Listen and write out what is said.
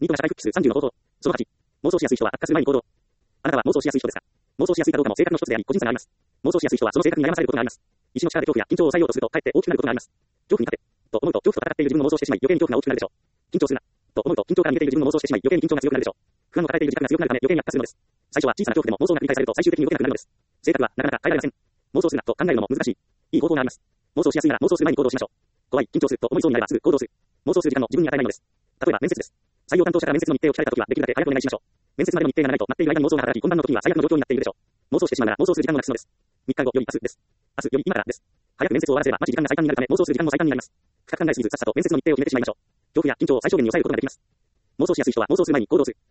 ニートが社会復帰数30の行動。その8、妄想しやすい人は悪化する前に行動。あなたは妄想しやすい人ですか？妄想しやすいかどうかも性格の一つであり、個人差があります。妄想しやすい人はその性格に悩まされることがあります。意志の力で恐怖や緊張を抑えようとすると、かえって大きくなることがあります。恐怖に勝て、と思うと恐怖と戦っている自分の妄想をしてしまい、余計に恐怖が大きくなるでしょう。緊張するな、と思うと緊張から逃げている自分の妄想をしてしまい、余計に緊張が強くなるでしょう。不安を抱えている自覚が強くなるため余計に悪化するのです。最初は小さな恐怖でも妄想が繰り返されると最終的に動けなくなるのです。性格はなかなか変えられません。妄想するなと考えるのも難しい。いい方法があります。妄想しやすいなら妄想する前に行動しましょう。怖い、緊張すると思いそうになればすぐ行動する。妄想する時間も自分に与えないのです。例えば面接です。採用担当者から面接の日程を聞かれたときはできるだけ早くお願いしましょう。面接までの日程が長いと待っている間に妄想が働き、本番の時には最悪の状況になっているでしょう。妄想してしまうなら妄想する時間もなくすのです。3日後より明日です。明日より今からです。早く面接を終わらせれば待ち時間が最短になるため妄想する時間も最短になります。深く考えすぎずさっさと面接の日程を決めてしまいましょう。恐怖や緊張を最小限に抑えることができます。妄想しやすい人は妄想する前に行動する。